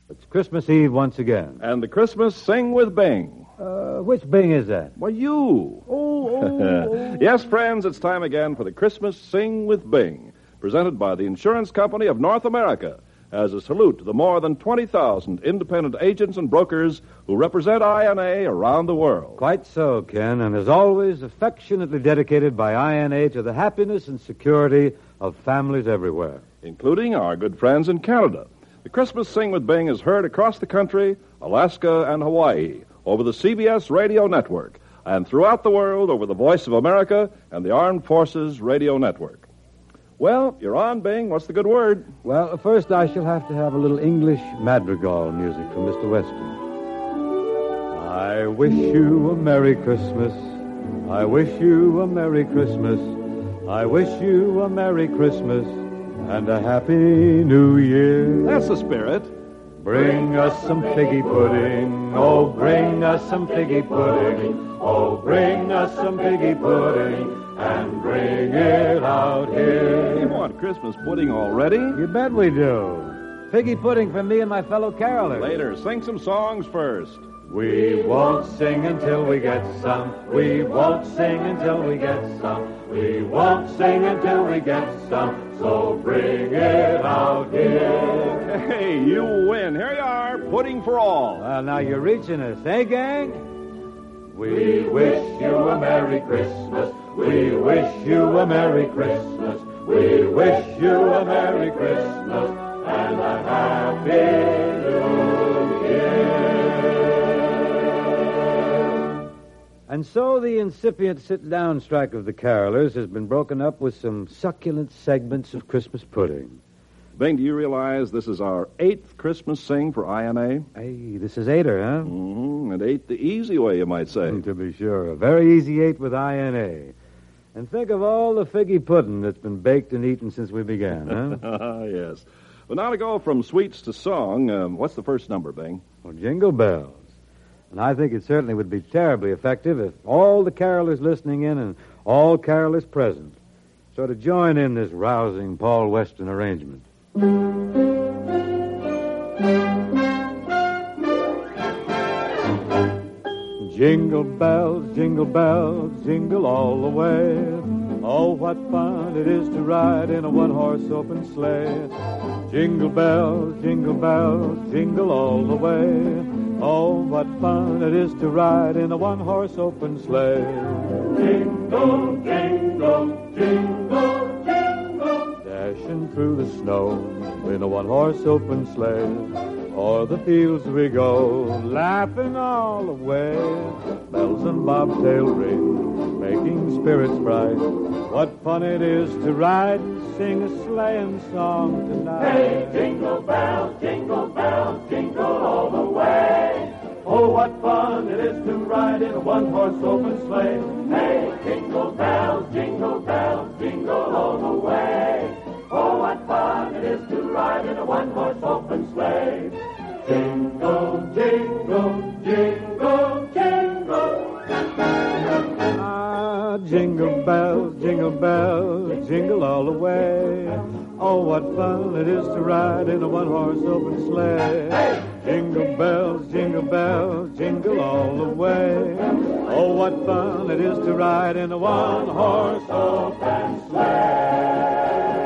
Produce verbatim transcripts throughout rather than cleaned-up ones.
It's Christmas Eve once again. And the Christmas Sing with Bing. Uh, which Bing is that? Well, you. Oh, oh, oh. Yes, friends, it's time again for the Christmas Sing with Bing, presented by the Insurance Company of North America, as a salute to the more than twenty thousand independent agents and brokers who represent I N A around the world. Quite so, Ken, and as always, affectionately dedicated by I N A to the happiness and security of families everywhere. Including our good friends in Canada. The Christmas Sing with Bing is heard across the country, Alaska and Hawaii, over the C B S radio network, and throughout the world over the Voice of America and the Armed Forces radio network. Well, you're on, Bing. What's the good word? Well, first I shall have to have a little English madrigal music from Mister Weston. I wish you a Merry Christmas. I wish you a Merry Christmas. I wish you a Merry Christmas and a Happy New Year. That's the spirit. Bring us some figgy pudding. Oh, bring us some figgy pudding. Oh, bring us some figgy pudding. And bring it out here. You want Christmas pudding already? You bet we do. Figgy pudding for me and my fellow carolers. Later, sing some songs first. We won't sing until we get some. We won't sing until we get some. We won't sing until we get some. So bring it out here. Hey, you win. Here you are, pudding for all. Well, now you're reaching us, eh, gang? We wish you a Merry Christmas. We wish you a Merry Christmas. We wish you a Merry Christmas and a Happy New Year. And so the incipient sit-down strike of the carolers has been broken up with some succulent segments of Christmas pudding. Bing, do you realize this is our eighth Christmas Sing for I N A? Hey, this is eighter, huh? Mm-hmm. And eight the easy way, you might say. To be sure. A very easy eight with I N A. And think of all the figgy pudding that's been baked and eaten since we began, huh? Yes. But now to go from sweets to song, um, what's the first number, Bing? Well, Jingle Bells. And I think it certainly would be terribly effective if all the carolers listening in and all carolers present sort of join in this rousing Paul Weston arrangement. Jingle bells, jingle bells, jingle all the way. Oh, what fun it is to ride in a one-horse open sleigh. Jingle bells, jingle bells, jingle all the way. Oh, what fun it is to ride in a one-horse open sleigh. Jingle, jingle, jingle, jingle. Dashing through the snow in a one-horse open sleigh. O'er the fields we go, laughing all the way. Bells and bobtail ring, making spirits bright. What fun it is to ride and sing a sleighing song tonight. Hey, jingle bells, jingle bells, jingle all the way. Oh, what fun it is to ride in a one-horse open sleigh. Hey, jingle bells, jingle bells, jingle all the way. Oh, what fun it is to ride in a one-horse open sleigh. Jingle, jingle, jingle, jingle. Ah, jingle bells, jingle bells, jingle all the way. Oh, what fun it is to ride in a one-horse open sleigh. Hey! Jingle bells, jingle bells, jingle all the way. Oh, what fun it is to ride in a one-horse open sleigh.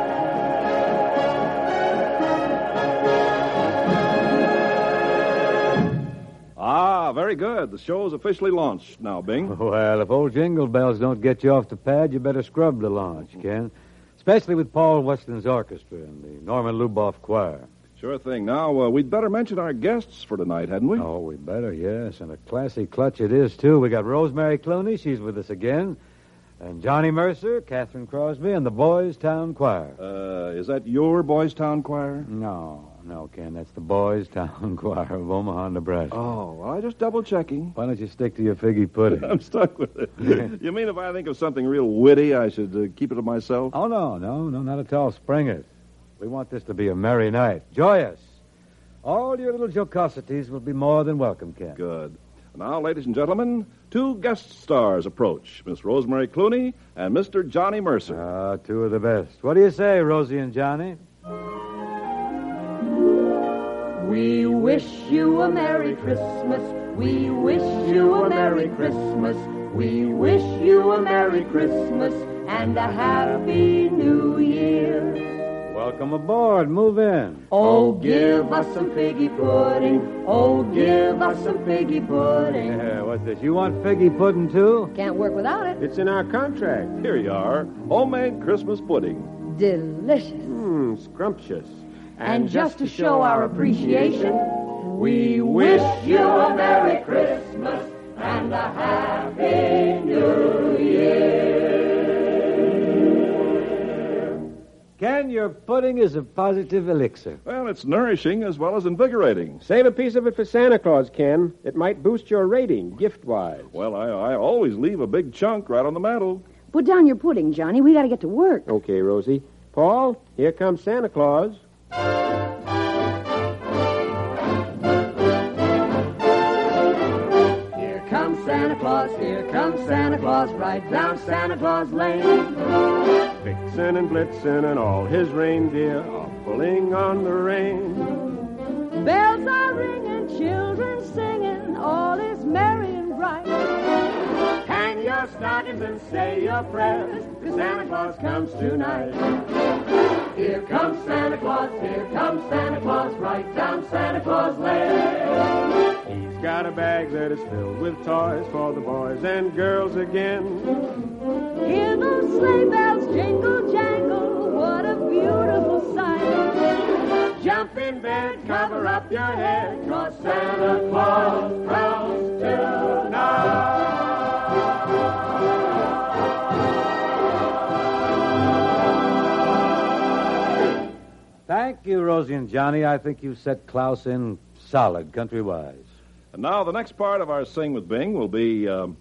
Ah, very good. The show is officially launched now, Bing. Well, if old Jingle Bells don't get you off the pad, you better scrub the launch, Ken. Especially with Paul Weston's orchestra and the Norman Luboff Choir. Sure thing. Now, uh, we'd better mention our guests for tonight, hadn't we? Oh, we better, yes. And a classy clutch it is, too. We got Rosemary Clooney. She's with us again. And Johnny Mercer, Catherine Crosby, and the Boys Town Choir. Uh, is that your Boys Town Choir? No, no, Ken. That's the Boys Town Choir of Omaha, Nebraska. Oh, well, I just double-checking. Why don't you stick to your figgy pudding? I'm stuck with it. You mean if I think of something real witty, I should uh, keep it to myself? Oh, no, no, no, not at all. Spring it. We want this to be a merry night. Joyous. All your little jocosities will be more than welcome, Ken. Good. Now, ladies and gentlemen, two guest stars approach, Miss Rosemary Clooney and Mister Johnny Mercer. Ah, two of the best. What do you say, Rosie and Johnny? We wish you a Merry Christmas. We wish you a Merry Christmas. We wish you a Merry Christmas and a Happy New Year. Welcome aboard. Move in. Oh, give us some figgy pudding. Oh, give us some figgy pudding. Yeah, what's this? You want figgy pudding, too? Can't work without it. It's in our contract. Here you are, homemade Christmas pudding. Delicious. Mmm, scrumptious. And, and just to show our appreciation, we wish you a Merry Christmas and a Happy New Year. Ken, your pudding is a positive elixir. Well, it's nourishing as well as invigorating. Save a piece of it for Santa Claus, Ken. It might boost your rating, gift-wise. Well, I, I always leave a big chunk right on the mantel. Put down your pudding, Johnny. We got to get to work. Okay, Rosie. Paul, here comes Santa Claus. Here comes Santa Claus, here comes Santa Claus, right down Santa Claus Lane. Vixen and Blitzen and all his reindeer are pulling on the rein. Bells are ringing, children singing, all is merry and bright. Hang your stockings and say your prayers, 'cause Santa Claus comes tonight. Here comes Santa Claus, here comes Santa Claus, right down Santa Claus Lane. He's got a bag that is filled with toys for the boys and girls again. Hear those sleigh bells jingle jangle, what a beautiful sight. Jump in bed, cover up your head, 'cause Santa Claus comes tonight. Thank you, Rosie and Johnny. I think you set Klaus in solid, country-wise. And now the next part of our Sing with Bing will be... Um...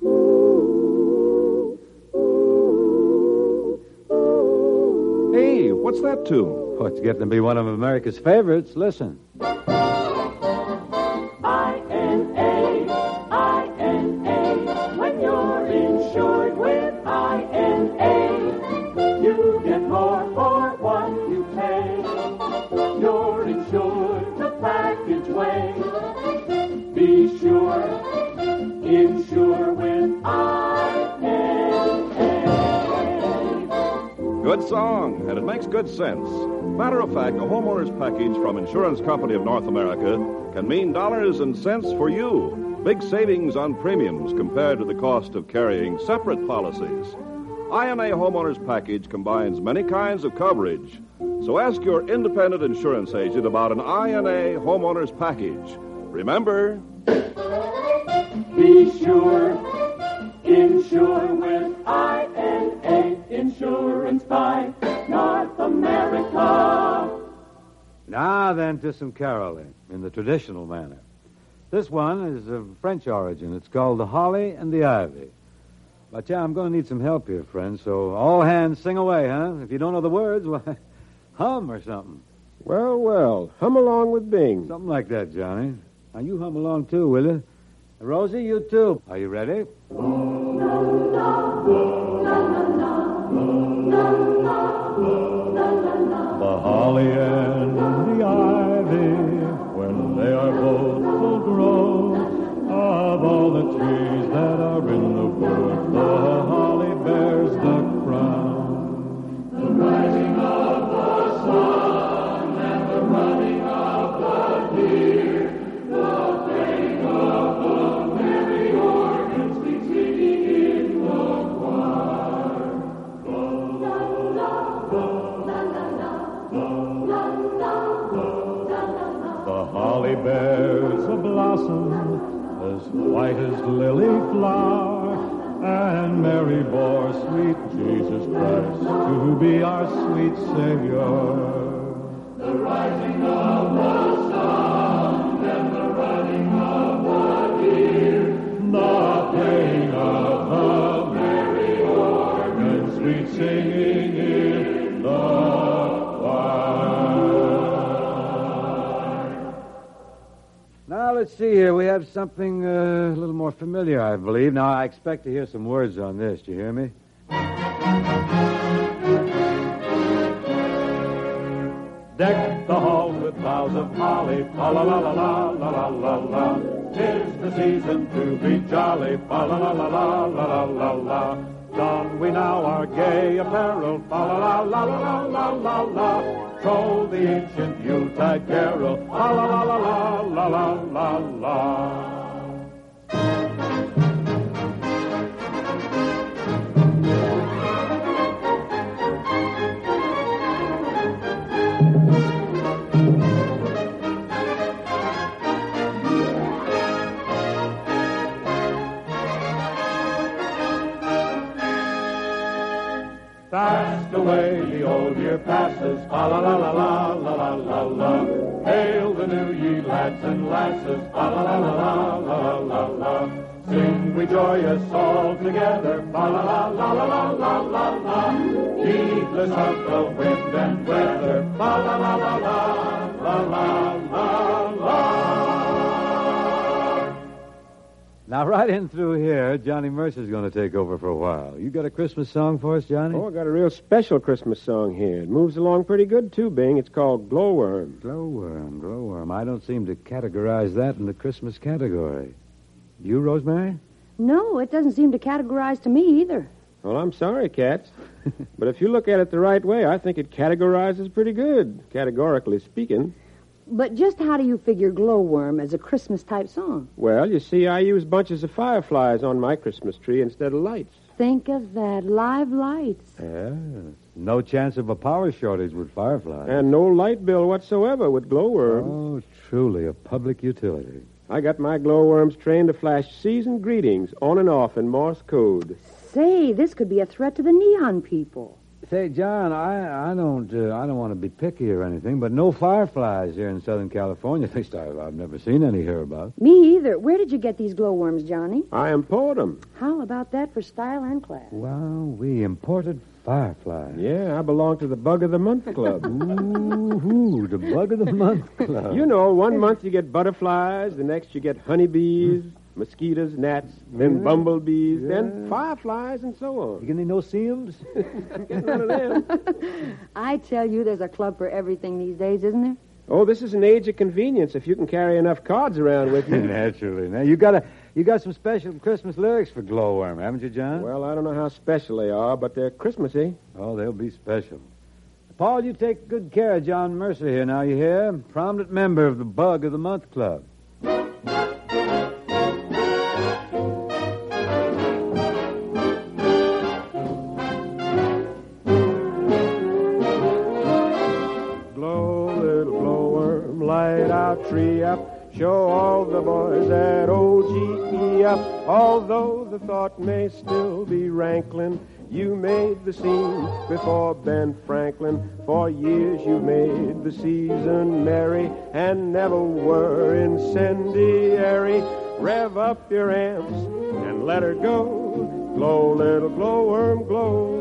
Hey, what's that tune? Oh, it's getting to be one of America's favorites. Listen. I N A, I N A, when you're insured with I N A, you get more for what you pay. You're insured the package way. Be sure, insure with I N A. Good song, and it makes good sense. Matter of fact, a homeowner's package from Insurance Company of North America can mean dollars and cents for you. Big savings on premiums compared to the cost of carrying separate policies. I N A Homeowner's Package combines many kinds of coverage. So ask your independent insurance agent about an I N A Homeowner's Package. Remember, be sure, insure with I N A, Insurance by North America. Now then to some caroling in the traditional manner. This one is of French origin. It's called The Holly and the Ivy. But yeah, I'm going to need some help here, friends, so all hands sing away, huh? If you don't know the words, well, hum or something. Well, well, hum along with Bing. Something like that, Johnny. Now, you hum along, too, will you? Rosie, you, too. Are you ready? The holly and the ivy, when they are both full grown, of all the trees that are in the wood, the holly bears the crown. The rising of the sun and the running of the deer, the playing of the merry organ, sweet singing in the choir. The holly bears a blossom as white as lily flower, and Mary bore sweet Jesus Christ to be our sweet Savior. The rising of the sun and the running of the deer, the playing of the merry organ, sweet singing in the Now, let's see here. We have something uh, a little more familiar, I believe. Now, I expect to hear some words on this. Do you hear me? Deck the halls with boughs of holly, fa la la la la la la la la. 'Tis the season to be jolly, fa la la la la la la la la. Don we now our gay apparel, fa la la la la la la la. Troll the ancient Yuletide carol, fa la la la la la la la la. Fast away the old year passes, fa la la la la la la la la. Hail the new ye lads and lasses, fa la la la la la la la. Sing we joyous all together, fa la la la la la la la la. Heedless of the wind and weather, fa la la la la la la la la. Now, right in through here, Johnny Mercer's going to take over for a while. You got a Christmas song for us, Johnny? Oh, I got a real special Christmas song here. It moves along pretty good, too, Bing. It's called Glowworm. Glowworm, glowworm. I don't seem to categorize that in the Christmas category. You, Rosemary? No, it doesn't seem to categorize to me either. Well, I'm sorry, Cats. But if you look at it the right way, I think it categorizes pretty good, categorically speaking. But just how do you figure Glowworm as a Christmas-type song? Well, you see, I use bunches of fireflies on my Christmas tree instead of lights. Think of that, live lights. Yeah. No chance of a power shortage with fireflies. And no light bill whatsoever with glowworms. Oh, truly a public utility. I got my glowworms trained to flash season greetings on and off in Morse code. Say, this could be a threat to the neon people. Say, John, I I don't uh, I don't want to be picky or anything, but no fireflies here in Southern California. At least I, I've never seen any hereabouts. Me either. Where did you get these glowworms, Johnny? I import them. How about that for style and class? Wow, we imported fireflies. Yeah, I belong to the Bug of the Month Club. Ooh, the Bug of the Month Club. You know, one month you get butterflies, the next you get honeybees, mosquitoes, gnats, then Yeah. bumblebees, Yeah. then fireflies, and so on. You get any no-see-ums? I'm getting none of them. I tell you, there's a club for everything these days, isn't there? Oh, this is an age of convenience if you can carry enough cards around with you. Naturally. Now, you got a, you got some special Christmas lyrics for Glowworm, haven't you, John? Well, I don't know how special they are, but they're Christmassy. Oh, they'll be special. Paul, you take good care of John Mercer here, now, you hear? Prominent member of the Bug of the Month Club. Tree up, show all the boys at O G E up. Although the thought may still be rankling, you made the scene before Ben Franklin. For years you made the season merry and never were incendiary. Rev up your amps and let her go. Glow, little glowworm, glow.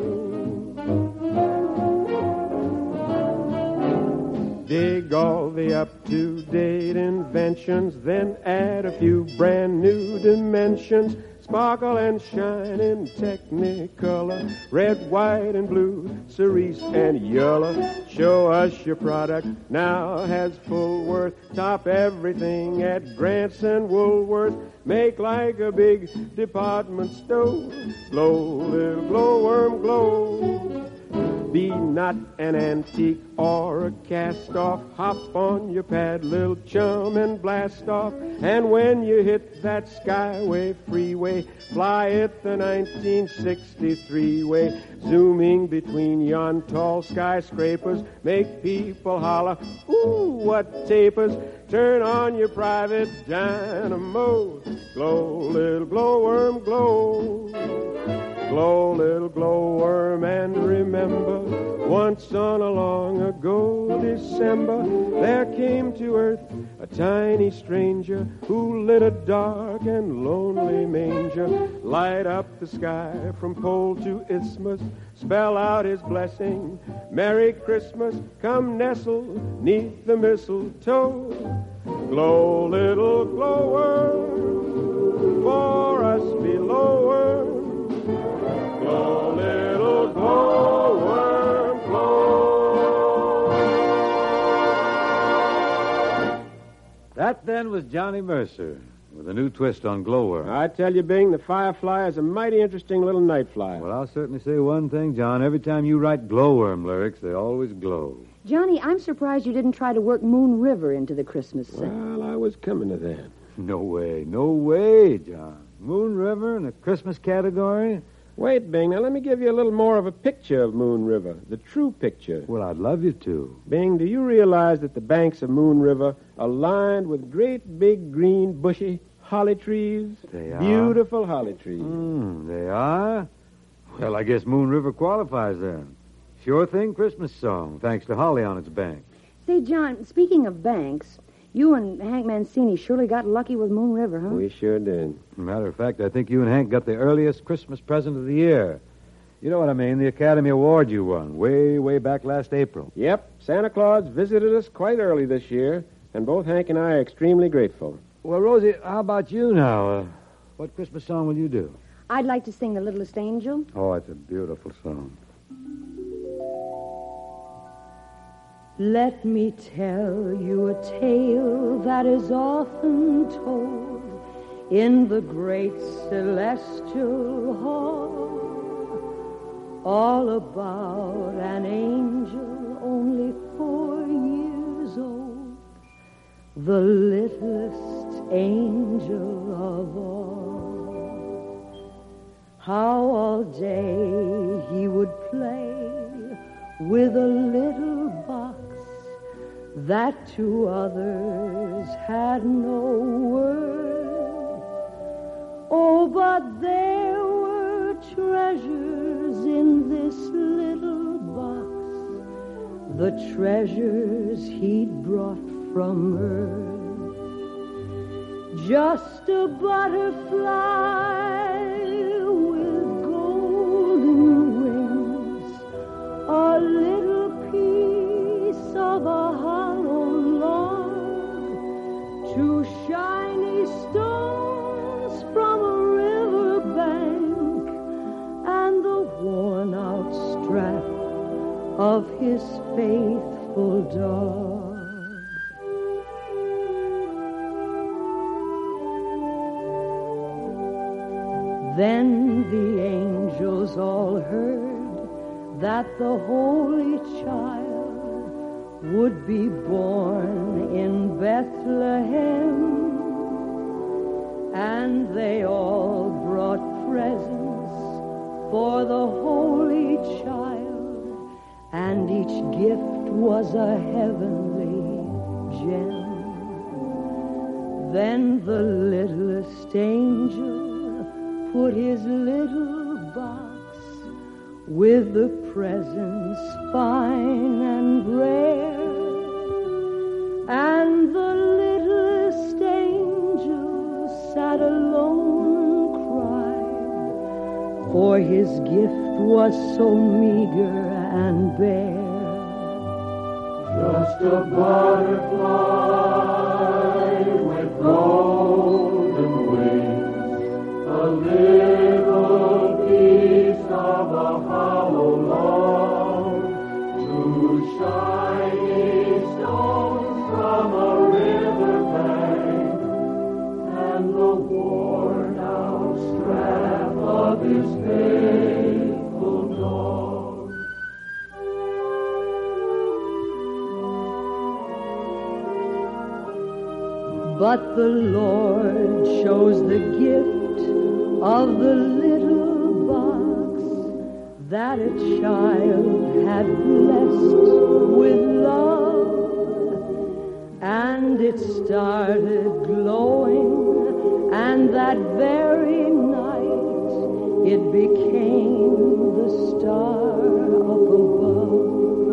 Dig all the up-to-date inventions, then add a few brand new dimensions. Sparkle and shine in Technicolor, red, white, and blue, cerise, and yellow. Show us your product now has full worth. Top everything at Grant's and Woolworth. Make like a big department store. Glow, little glowworm, glow. Be not an antique or a cast-off. Hop on your pad, little chum, and blast off. And when you hit that Skyway freeway, fly it the nineteen sixty-three way. Zooming between yon tall skyscrapers, make people holler, ooh, what tapers. Turn on your private dynamo. Glow, little glowworm, glow. Glow, little glowworm, and remember, once on a long ago December, there came to earth a tiny stranger who lit a dark and lonely manger. Light up the sky from pole to isthmus, spell out his blessing. Merry Christmas, come nestle neath the mistletoe. Glow, little glowworm, for us below worm. Glow, little glowworm, glow. then was Johnny Mercer with a new twist on glowworm. I tell you, Bing, the Firefly is a mighty interesting little night flyer. Well, I'll certainly say one thing, John. Every time you write glowworm lyrics, they always glow. Johnny, I'm surprised you didn't try to work Moon River into the Christmas sing. Well, I was coming to that. No way, no way, John. Moon River in the Christmas category? Wait, Bing, now let me give you a little more of a picture of Moon River, the true picture. Well, I'd love you to. Bing, do you realize that the banks of Moon River are lined with great big green bushy holly trees? They are? Beautiful holly trees. Hmm, they are? Well, I guess Moon River qualifies then. Sure thing Christmas song, thanks to holly on its bank. Say, John, speaking of banks, you and Hank Mancini surely got lucky with Moon River, huh? We sure did. Matter of fact, I think you and Hank got the earliest Christmas present of the year. You know what I mean, the Academy Award you won, way, way back last April. Yep, Santa Claus visited us quite early this year, and both Hank and I are extremely grateful. Well, Rosie, how about you now? Uh, what Christmas song will you do? I'd like to sing The Littlest Angel. Oh, it's a beautiful song. Let me tell you a tale that is often told in the great celestial hall, all about an angel only four years old, the littlest angel of all. How all day he would play with a little box that to others had no word. Oh, but there were treasures in this little box, the treasures he'd brought from earth. Just a butterfly with golden wings, a little piece of a hollow log, two shiny stones from a river bank, and the worn-out strap of his faithful dog. Then the angels all heard that the Holy Child would be born in Bethlehem, and they all brought presents for the Holy Child, and each gift was a heavenly gem. Then the littlest angel put his little box with the presents fine and rare, and the littlest angel sat alone and cried, for his gift was so meager and bare. Just a butterfly with golden wings, a little piece of a hollow log, two shiny stones from a river bank, and the worn-out strap of his faithful dog. But the Lord chose the gift of the little box that a child had blessed with love, and it started glowing, and that very night it became the star up above.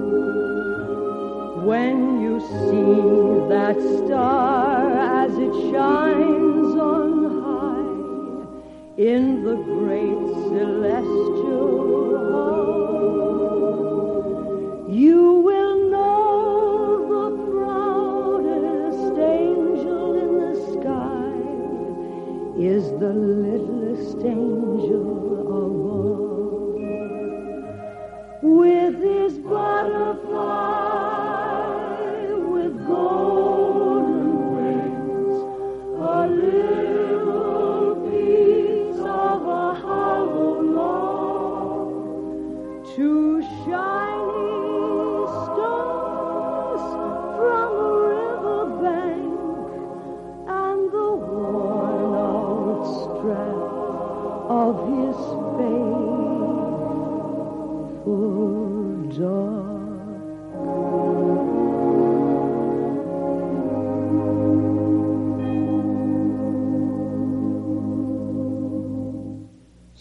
When you see that star as it shines on high in the great celestial hall, you will know the proudest angel in the sky is the littlest angel of all. With his butterfly with golden wings,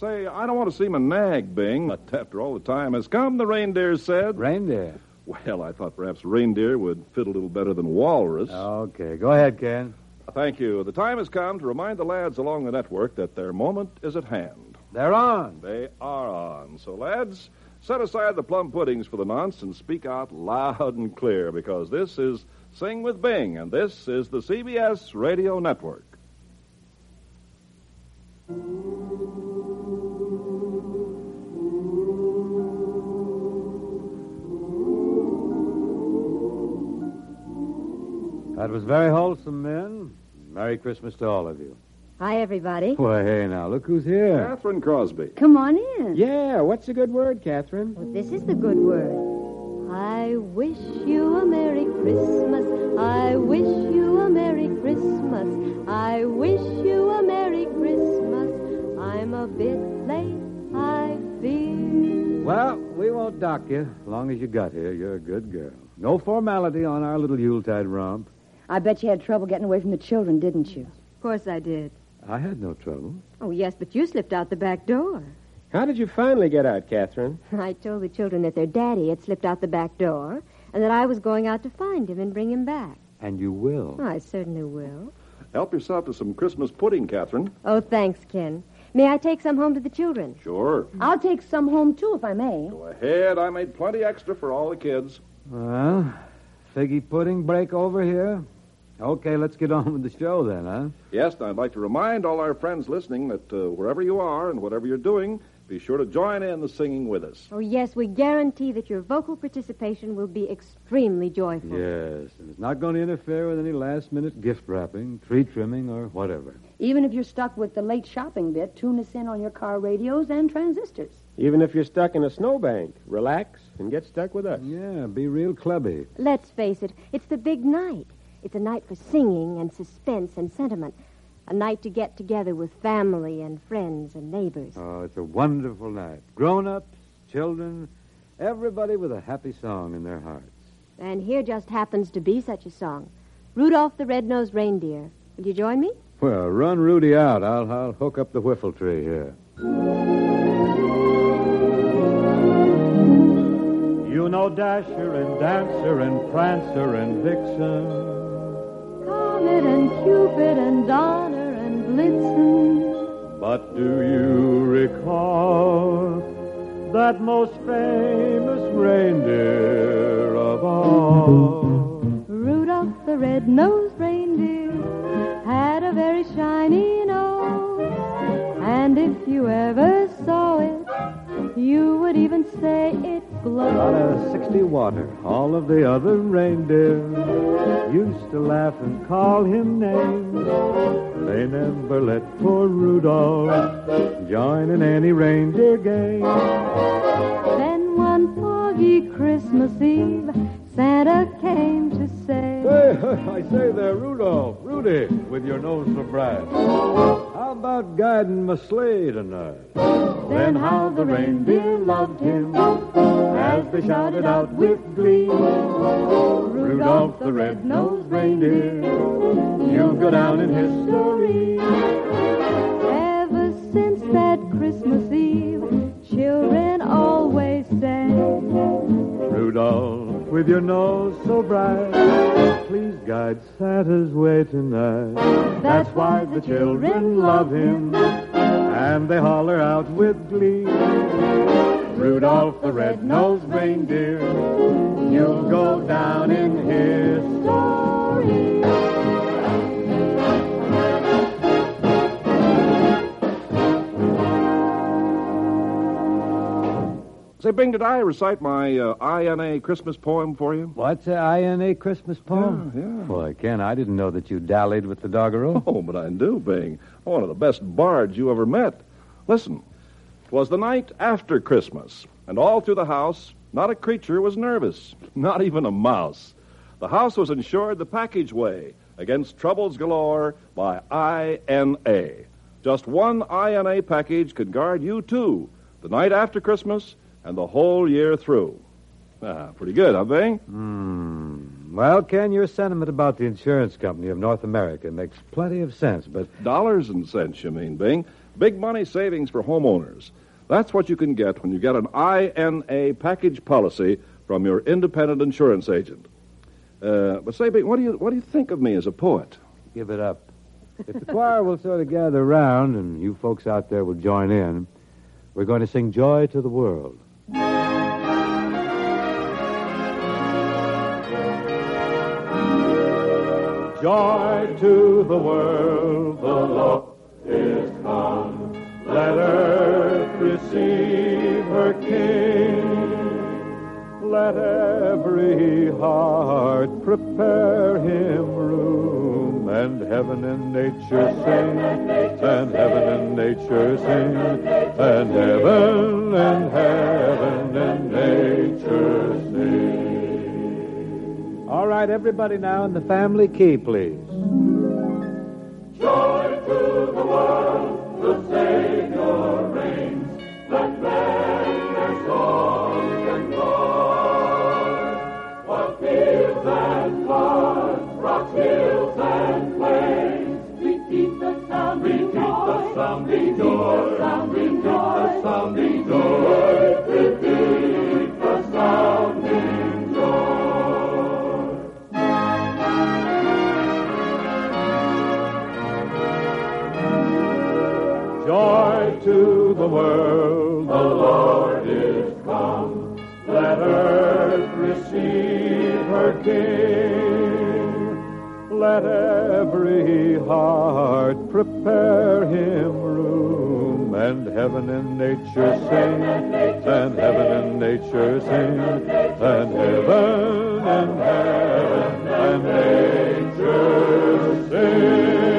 Say, I don't want to seem a nag, Bing, but after all the time has come, the reindeer said. Reindeer? Well, I thought perhaps reindeer would fit a little better than walrus. Okay, go ahead, Ken. Thank you. The time has come to remind the lads along the network that their moment is at hand. They're on. They are on. So, lads, set aside the plum puddings for the nonce and speak out loud and clear, because this is Sing with Bing, and this is the C B S Radio Network. That was very wholesome, men. Merry Christmas to all of you. Hi, everybody. Why, hey, now, look who's here. Catherine Crosby. Come on in. Yeah, what's a good word, Catherine? Well, this is the good word. I wish you a Merry Christmas. I wish you a Merry Christmas. I wish you a Merry Christmas. I'm a bit late, I fear. Well, we won't dock you. As long as you got here, you're a good girl. No formality on our little Yuletide romp. I bet you had trouble getting away from the children, didn't you? Of course I did. I had no trouble. Oh, yes, but you slipped out the back door. How did you finally get out, Catherine? I told the children that their daddy had slipped out the back door and that I was going out to find him and bring him back. And you will. I certainly will. Help yourself to some Christmas pudding, Catherine. Oh, thanks, Ken. May I take some home to the children? Sure. I'll take some home, too, if I may. Go ahead. I made plenty extra for all the kids. Well, figgy pudding break over here? Okay, let's get on with the show then, huh? Yes, and I'd like to remind all our friends listening that uh, wherever you are and whatever you're doing, be sure to join in the singing with us. Oh, yes, we guarantee that your vocal participation will be extremely joyful. Yes, and it's not going to interfere with any last-minute gift wrapping, tree trimming, or whatever. Even if you're stuck with the late shopping bit, tune us in on your car radios and transistors. Even if you're stuck in a snowbank, relax and get stuck with us. Yeah, be real clubby. Let's face it, it's the big night. It's a night for singing and suspense and sentiment. A night to get together with family and friends and neighbors. Oh, it's a wonderful night. Grown-ups, children, everybody with a happy song in their hearts. And here just happens to be such a song. Rudolph the Red-Nosed Reindeer. Will you join me? Well, run Rudy out. I'll, I'll hook up the whiffle tree here. You know Dasher and Dancer and Prancer and Vixen, Comet and Cupid and Donner and Blitzen. but do you recall that most famous reindeer of all? Rudolph the red-nosed reindeer had a very shiny nose, and if you ever saw it, you would even say it glowed. Out of sixty water. All of the other reindeer used to laugh and call him names. They never let poor Rudolph join in any reindeer game. Then one foggy Christmas Eve, Santa came to say, Hey, I say there, Rudolph, Rudy, with your nose so bright. How about guiding my sleigh tonight? Then how the reindeer loved him as they shouted out with glee, Rudolph the red-nosed reindeer, you'll go down in history. ever since that Christmas Eve, children always say, Rudolph, with your nose so bright, please guide Santa's way tonight. That's why the children love him, and they holler out with glee, Rudolph the red-nosed reindeer, you'll go down in history. Say, Bing, did I recite my uh, I N A Christmas poem for you? What's a I N A Christmas poem? Yeah, yeah. Boy, Ken, I didn't know that you dallied with the doggerel. Oh, but I do, Bing. One of the best bards you ever met. Listen. 'Twas the night after Christmas, and all through the house, not a creature was nervous, not even a mouse. The house was insured the package-way against troubles galore by I N A. Just one I N A package could guard you, too, the night after Christmas and the whole year through. Ah, pretty good, huh, Bing? Hmm. Well, Ken, your sentiment about the insurance company of North America makes plenty of sense, but... Dollars and cents, you mean, Bing. Big money savings for homeowners. That's what you can get when you get an I N A package policy from your independent insurance agent. Uh, but say, Big, what do you what do you think of me as a poet? Give it up. If the choir will sort of gather around and you folks out there will join in, we're going to sing Joy to the World. Joy to the world, the Lord is come. Let earth receive her King. Let every heart prepare him room, and heaven and nature sing, and heaven and nature sing, and heaven and heaven and nature sing. All right, everybody now in the family key, please. Joy to the world, the Savior reigns. Let men their songs employ. What fields and floods, rocks, hills, and plains. Repeat the sounding joy. Repeat the sounding joy. Repeat the sounding joy. Repeat the sounding joy. Joy to the world, the Lord is come. Let earth receive her King. Let every heart prepare him room, and heaven and nature sing, and heaven and nature sing, and heaven and heaven and nature sing.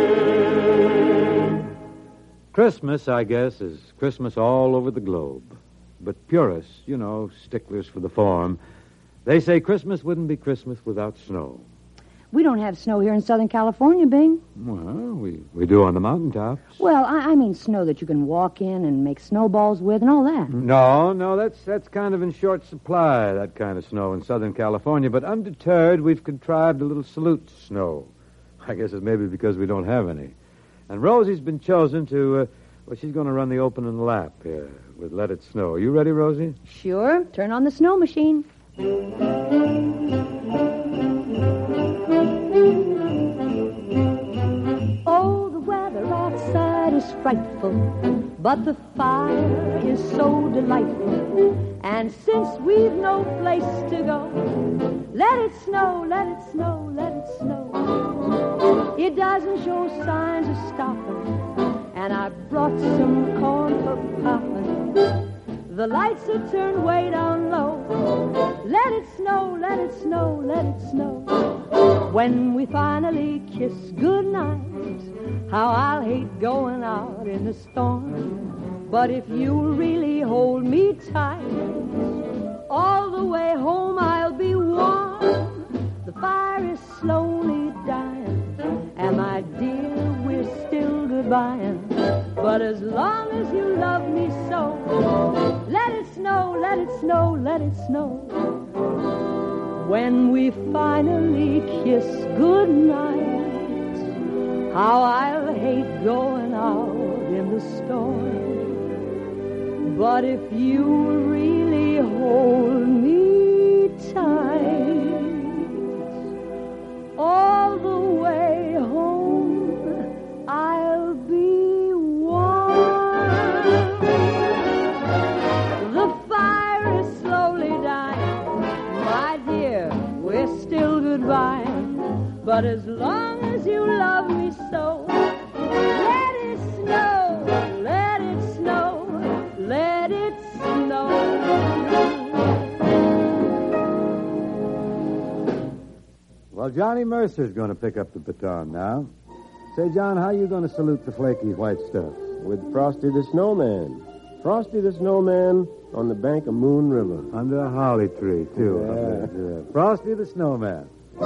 Christmas, I guess, is Christmas all over the globe. But purists, you know, sticklers for the form, they say Christmas wouldn't be Christmas without snow. We don't have snow here in Southern California, Bing. Well, we, we do on the mountaintops. Well, I, I mean snow that you can walk in and make snowballs with and all that. No, no, that's that's kind of in short supply, that kind of snow in Southern California. But undeterred, we've contrived a little salute snow. I guess it's maybe because we don't have any. And Rosie's been chosen to, uh, well, she's going to run the opening lap here with Let It Snow. You ready, Rosie? Sure. Turn on the snow machine. Oh, the weather outside is frightful, but the fire is so delightful. And since we've no place to go, let it snow, let it snow, let it snow. It doesn't show signs of stopping, and I brought some corn for popping. The lights are turned way down low. Let it snow, let it snow, let it snow. When we finally kiss goodnight, how I'll hate going out in the storm. But if you'll really hold me tight, all the way home I'll be warm. The fire is slowly dying, and my dear, we're still goodbying. But as long as you love me so, let it snow, let it snow, let it snow. When we finally kiss goodnight, how I'll hate going out in the storm. But if you really hold me tight, all the way home I'll be warm. The fire is slowly dying, my dear, we're still goodbye. But as long as you love me so, let it snow, let it snow, let it snow. Well, Johnny Mercer's going to pick up the baton now. Say, John, how you going to salute the flaky white stuff? With Frosty the Snowman. Frosty the Snowman on the bank of Moon River. Under a holly tree, too. Yeah. Yeah. Frosty the Snowman.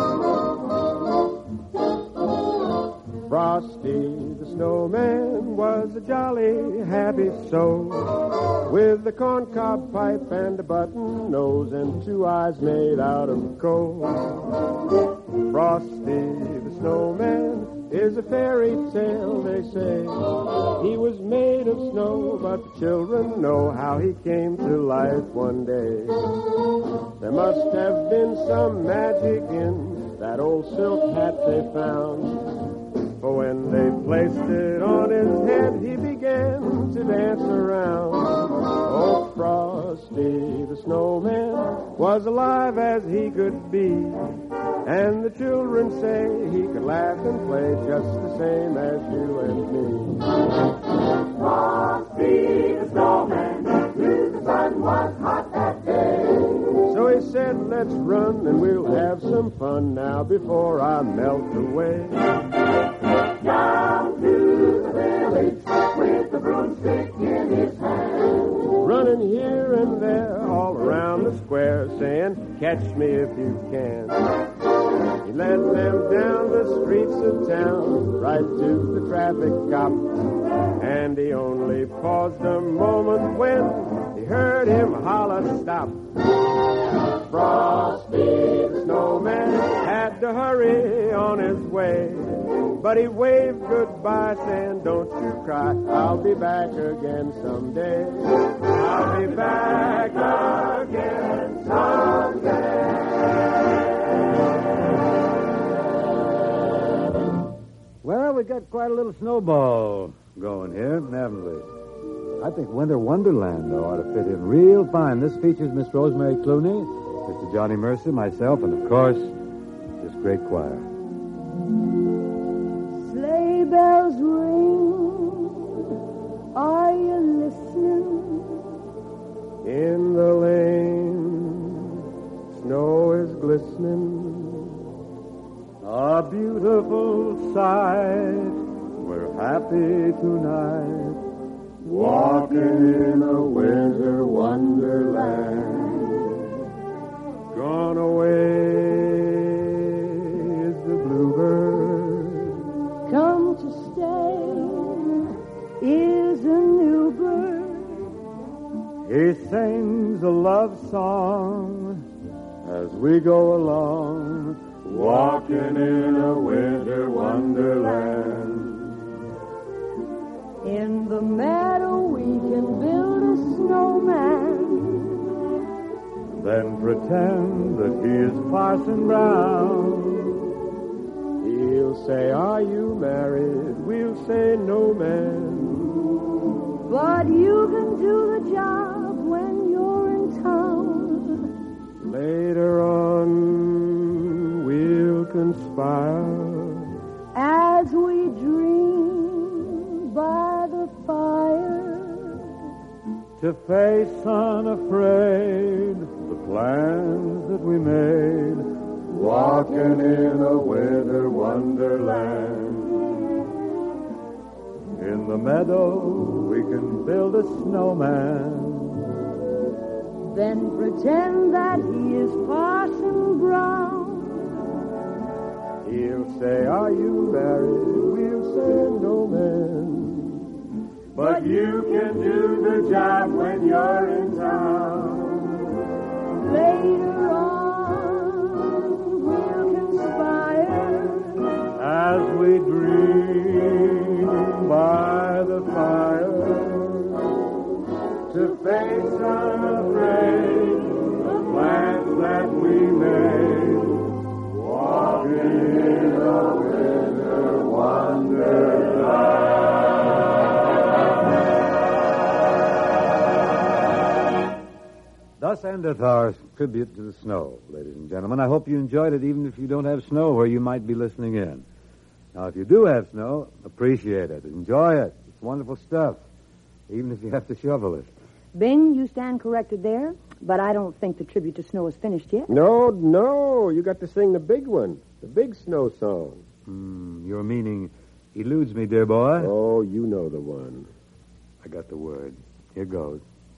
Frosty the Snowman was a jolly, happy soul, with a corncob pipe and a button nose and two eyes made out of coal. Frosty the Snowman is a fairy tale, they say. He was made of snow, but the children know how he came to life one day. There must have been some magic in that old silk hat they found. For when they placed it on his head, he began to dance around. Oh, Frosty the snowman was alive as he could be. And the children say he could laugh and play just the same as you and me. Frosty the snowman knew the sun was hot that day. So he said, let's run and we'll have some fun now before I melt away. Down to the village with the broomstick in his hand. Running here and there all around the square saying, catch me if you can. He led them down the streets of town, right to the traffic cop. And he only paused a moment when he heard him holler, stop. Frosty the snowman had to hurry on his way. But he waved goodbye saying, don't you cry, I'll be back again someday. I'll be back again someday. Well, we got quite a little snowball going here, haven't we? I think Winter Wonderland, though, ought to fit in real fine. This features Miss Rosemary Clooney, Mister Johnny Mercer, myself, and, of course, this great choir. Sleigh bells ring, are you listening? In the lane, snow is glistening. A beautiful sight, we're happy tonight, Walking in a winter wonderland. Gone away is the bluebird. Come to stay is a new bird. He sings a love song as we go along, Walking in a winter wonderland. In the meadow we can build a snowman. then pretend that he is Parson Brown. He'll say, are you married? We'll say, no, man. But you can do the job when you're in town. Later on, we'll conspire As we dream by the fire, to face unafraid the plans that we made, walking in a winter wonderland. In the meadow we can build a snowman, then pretend that he is Parson Brown. He'll say, are you married? We'll say, no, man. But you can do the job when you're in town. Later on, we'll conspire as we dream by the fire, to face unafraid the plans that we made, walking in a winter wonderland. Thus endeth our tribute to the snow, ladies and gentlemen. I hope you enjoyed it, even if you don't have snow where you might be listening in. Now, if you do have snow, appreciate it. Enjoy it. It's wonderful stuff, even if you have to shovel it. Bing, you stand corrected there, but I don't think the tribute to snow is finished yet. No, no, you got to sing the big one, the big snow song. Hmm, your meaning eludes me, dear boy. Oh, you know the one. I got the word. Here goes.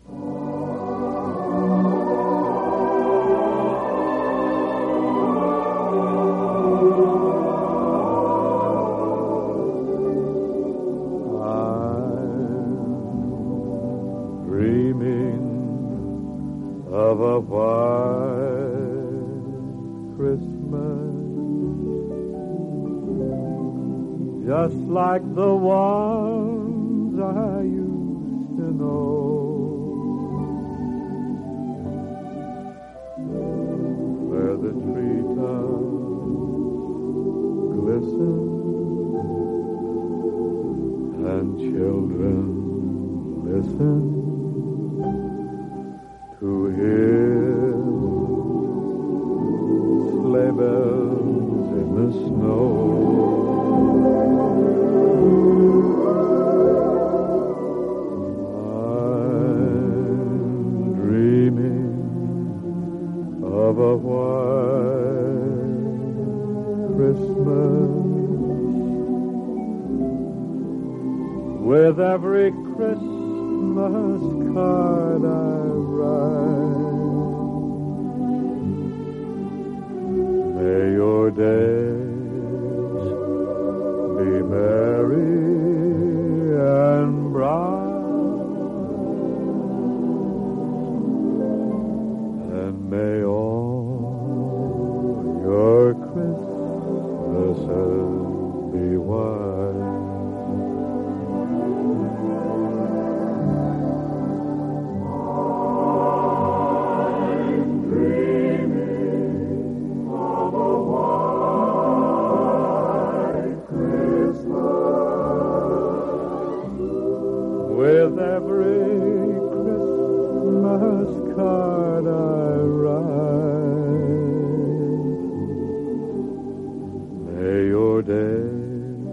Of a white Christmas just like the ones I used to know. Where the treetops glisten and children listen to hear sleigh bells in the snow. I'm dreaming of a white Christmas. With every Christmas card I write, may your days be merry and bright, and may all your Christmases be white. With every Christmas card I write, may your days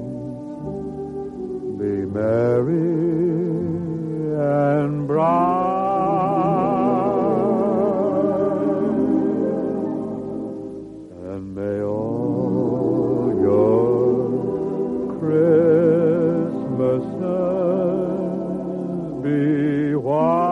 be merry and bright, and may all your Christmases be white.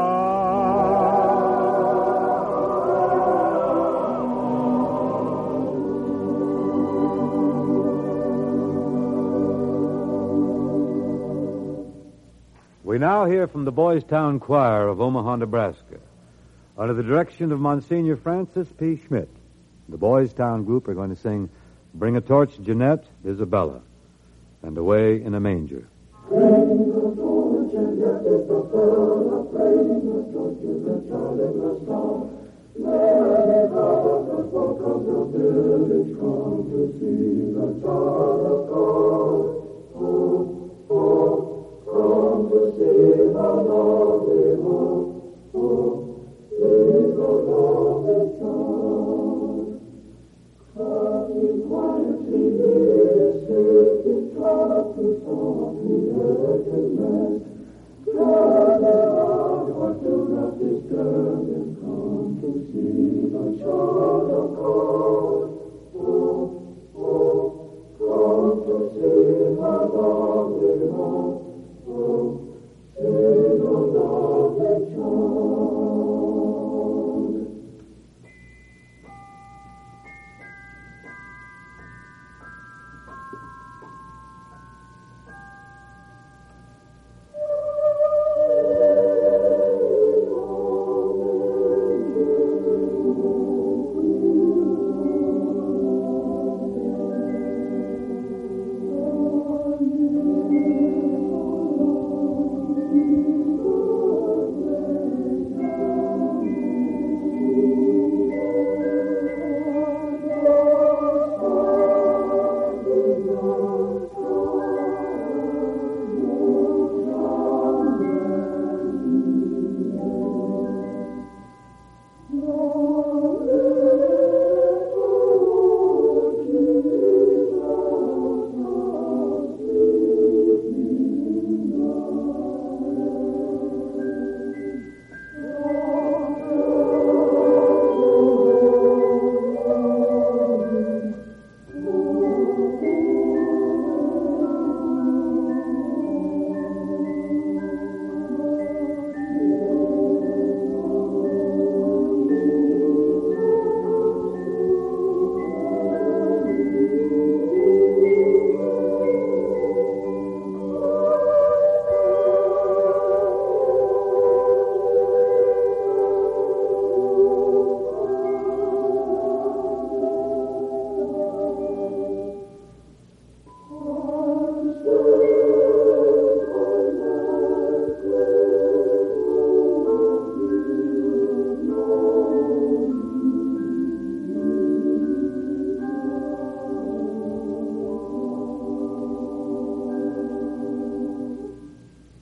We now hear from the Boys Town Choir of Omaha, Nebraska. Under the direction of Monsignor Francis P. Schmidt, the Boys Town group are going to sing Bring a Torch, Jeanette, Isabella, and Away in a Manger.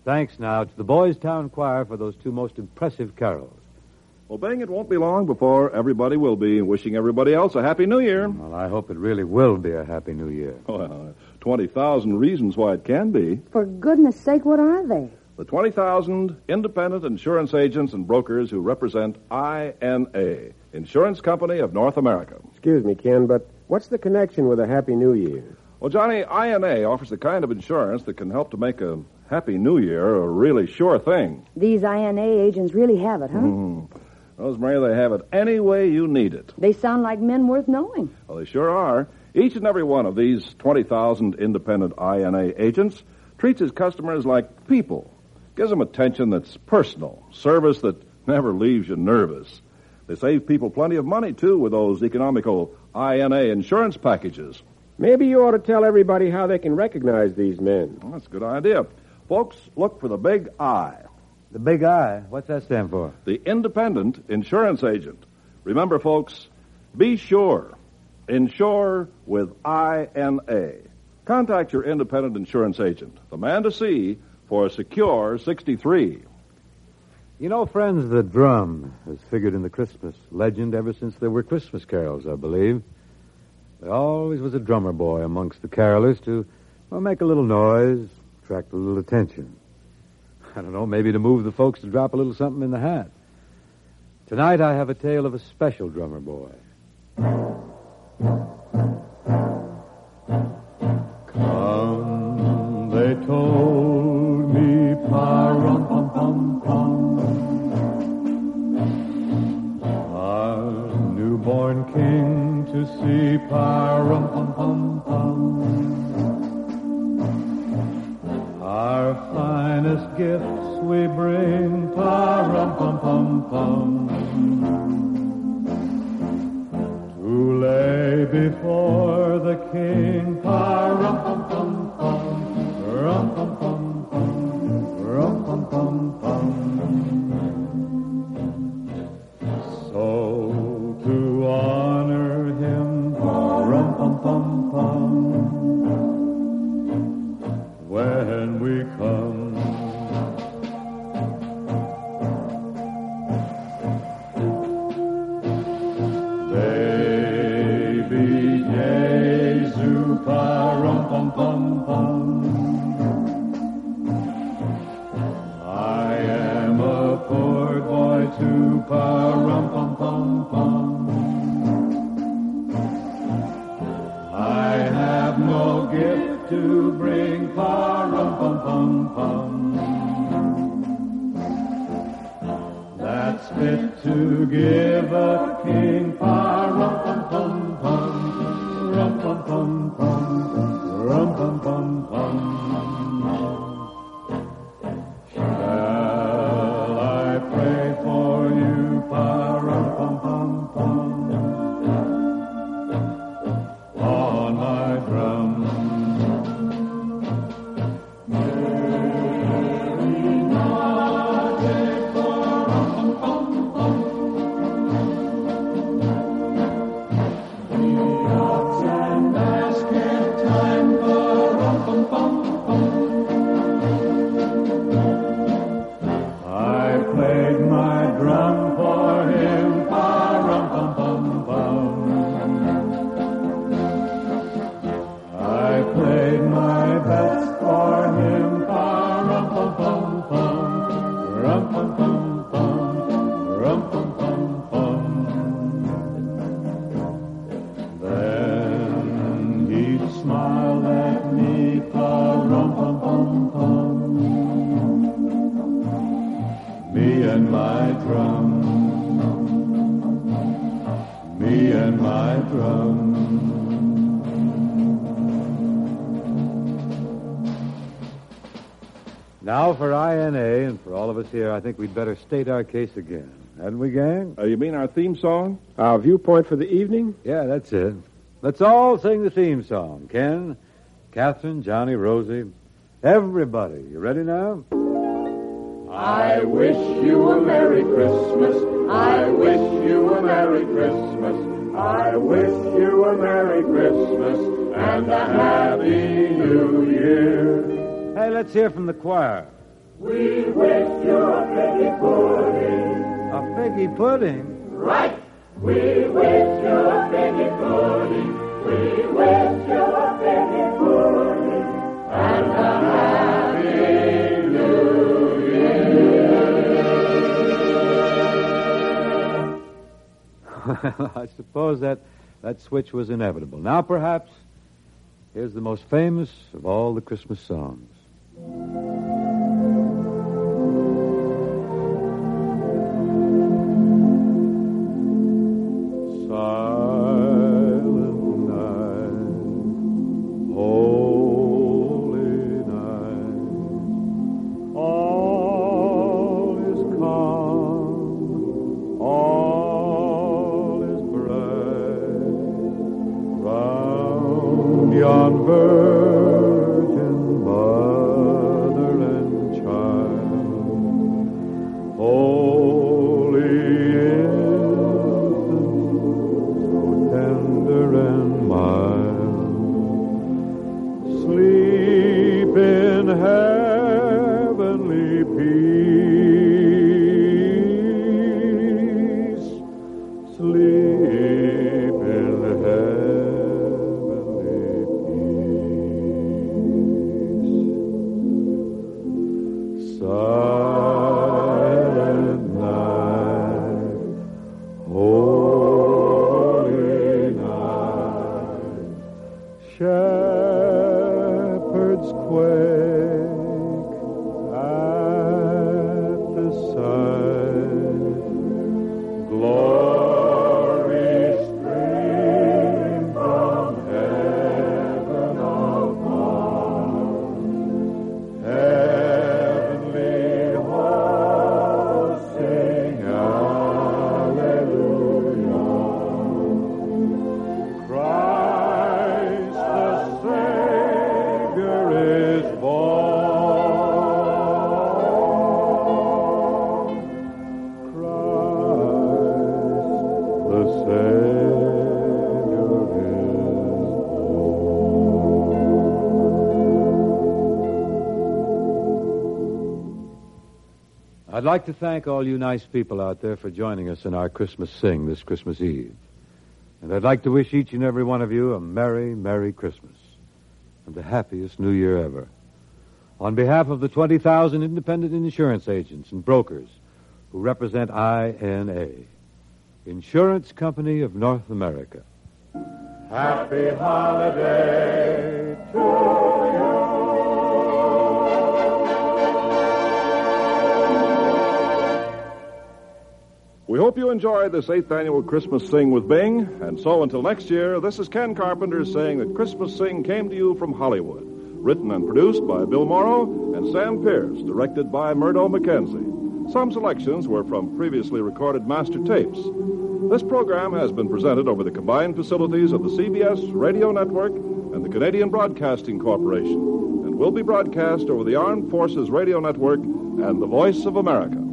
Thanks now to the Boys Town Choir for those two most impressive carols. Well, Bing, it won't be long before everybody will be wishing everybody else a Happy New Year. Well, I hope it really will be a Happy New Year. Well, twenty thousand reasons why it can be. For goodness sake, what are they? The twenty thousand independent insurance agents and brokers who represent I N A, Insurance Company of North America. Excuse me, Ken, but what's the connection with a Happy New Year? Well, Johnny, I N A offers the kind of insurance that can help to make a Happy New Year a really sure thing. These I N A agents really have it, huh? Mm. Rosemary, they have it any way you need it. They sound like men worth knowing. Well, they sure are. Each and every one of these twenty thousand independent I N A agents treats his customers like people, gives them attention that's personal, service that never leaves you nervous. They save people plenty of money, too, with those economical I N A insurance packages. Maybe you ought to tell everybody how they can recognize these men. Well, that's a good idea. Folks, look for the big I. The big I, what's that stand for? The independent insurance agent. Remember, folks, be sure. Insure with I N A. Contact your independent insurance agent, the man to see for Secure sixty-three. You know, friends, the drum has figured in the Christmas legend ever since there were Christmas carols, I believe. There always was a drummer boy amongst the carolers to, well, make a little noise, attract a little attention. I don't know, maybe to move the folks to drop a little something in the hat. Tonight I have a tale of a special drummer boy. Come, they told me, pa-rum-pum-pum-pum, our newborn king to see, pa-rum-pum-pum-pum. Our finest gifts we bring, pa-rum-pum-pum-pum, to lay before the king, pa-rum-pum-pum-pum, rum-pum-pum-pum, rum-pum-pum-pum. So to honor him, pa-rum-pum-pum-pum, when we come, baby Jesu, pa-rum-pum-pum-pum, I am a poor boy too, pa-rum-pum-pum-pum, I have no gift to bring, pa-rum-pum-pum-pum, that's fit to give a king, pa-rum-pum-pum-pum, rum-pum-pum-pum, rum-pum-pum-pum. Shall I pray for you, pa-rum-pum-pum-pum, on my drum? Now for I N A, and for all of us here, I think we'd better state our case again. Hadn't we, gang? Uh, you mean our theme song? Our viewpoint for the evening? Yeah, that's it. Let's all sing the theme song. Ken, Catherine, Johnny, Rosie, everybody. You ready now? I wish you a Merry Christmas. I wish you a Merry Christmas. I wish you a Merry Christmas and a Happy New Year. Hey, let's hear from the choir. We wish you a figgy pudding. A figgy pudding? Right. We wish you a figgy pudding. We wish you a figgy pudding. And a happy New Year. Well, I suppose that, that switch was inevitable. Now, perhaps, here's the most famous of all the Christmas songs. I'd like to thank all you nice people out there for joining us in our Christmas sing this Christmas Eve. And I'd like to wish each and every one of you a Merry, Merry Christmas and the happiest New Year ever. On behalf of the twenty thousand independent insurance agents and brokers who represent I N A, Insurance Company of North America. Happy holiday to you. We hope you enjoyed this eighth annual Christmas Sing with Bing. And so until next year, this is Ken Carpenter saying that Christmas Sing came to you from Hollywood. Written and produced by Bill Morrow and Sam Pierce. Directed by Murdo McKenzie. Some selections were from previously recorded master tapes. This program has been presented over the combined facilities of the C B S Radio Network and the Canadian Broadcasting Corporation, and will be broadcast over the Armed Forces Radio Network and the Voice of America.